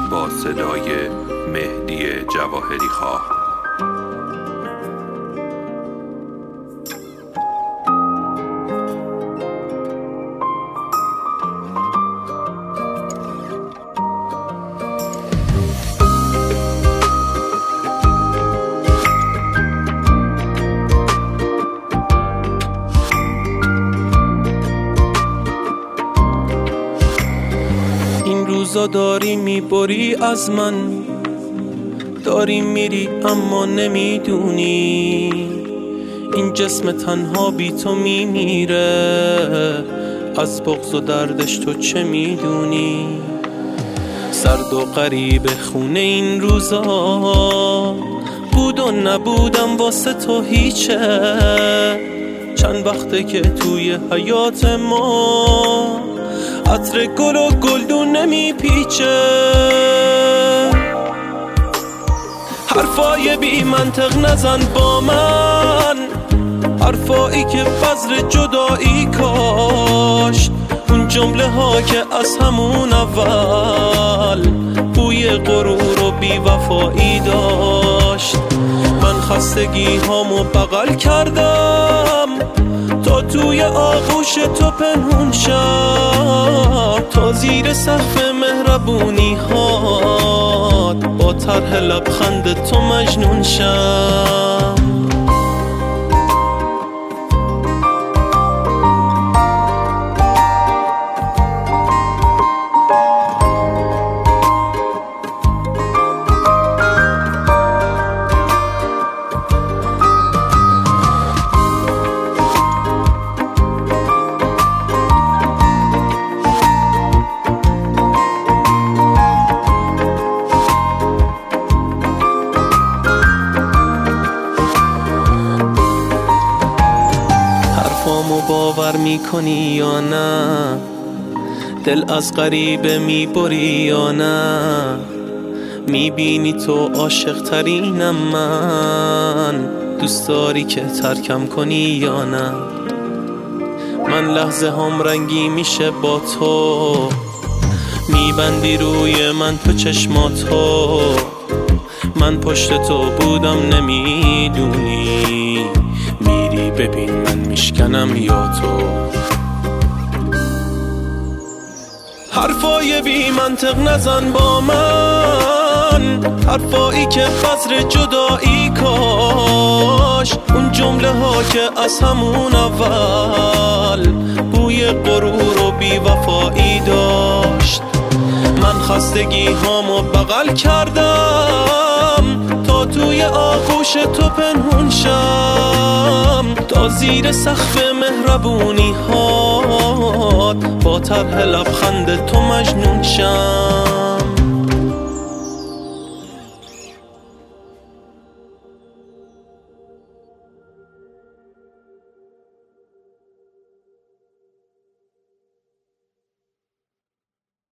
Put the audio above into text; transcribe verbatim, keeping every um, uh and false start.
با صدای مهدی جواهری خواه. این روزا داری میبری از من، داری میری اما نمیدونی این جسم تنها بی تو میمیره. از بغض و دردش تو چه میدونی؟ سرد و غریب خونه این روزا بود و نبودم واسه تو هیچه. چند وقته که توی حیات ما عطر گل و گلدون نمیپیچه. حرفای بی منطق نزن با من، حرفایی که بذر جدایی کاشت. اون جمله ها که از همون اول بوی غرور و بی وفایی داشت. من خستگی هامو بغل کردم تا توی آغوش تو پنهون شم، تا زیر سقف مهربونی هات با طرح لبخند تو مجنون شم. حرفامو باور میکنی یا نه؟ دل از غریبه میبری یا نه؟ میبینی تو عاشق ترینم من، دوست داری که ترکم کنی یا نه؟ من لحظه هم رنگی میشه با تو، میبندی روی من تو چشماتو. من پشت تو بودم نمیدونی، میری ببین من میشکنم یا تو. حرفای بی منطق نزن با من، حرفایی که بذر جدایی کاش. اون جمله ها که از همون اول بوی غرور و بی وفایی داشت. من خستگی هامو بغل کردم تا توی آغوش تو پنهون شم، تا زیر سقف مهربونی هات با طرح لبخند تو مجنون شم.